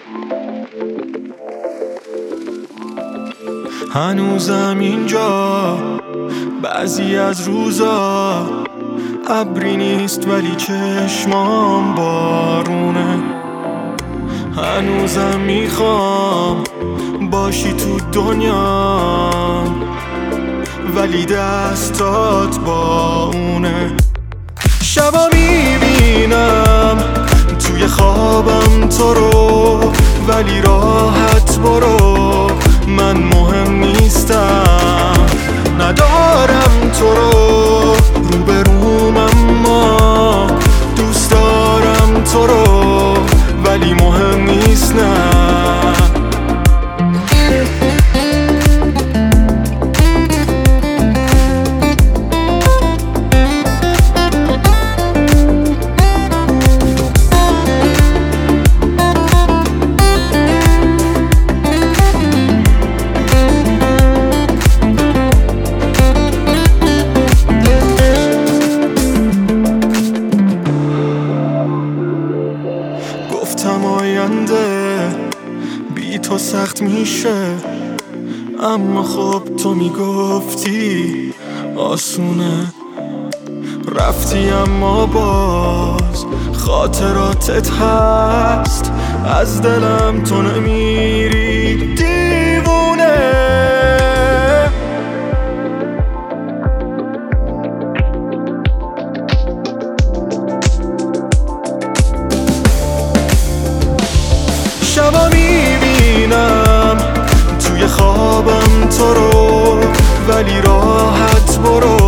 هنوزم اینجا بعضی از روزا ابری نیست ولی چشمام بارونه. هنوزم میخوام باشی تو دنیا ولی دستات با اونه. شبا میبینم توی خوابم تو رو ولی راحت برو، من مهم نیستم، ندارم تو رو روبروم اما دوست دارم تو رو ولی مهم نیست نه. گفتم آینده بی تو سخت میشه، اما خب تو میگفتی آسونه. رفتی اما باز خاطراتت هست، از دلم تو نمیری دیوونه. شبا میبینم توی خوابم تو رو ولی راحت برو،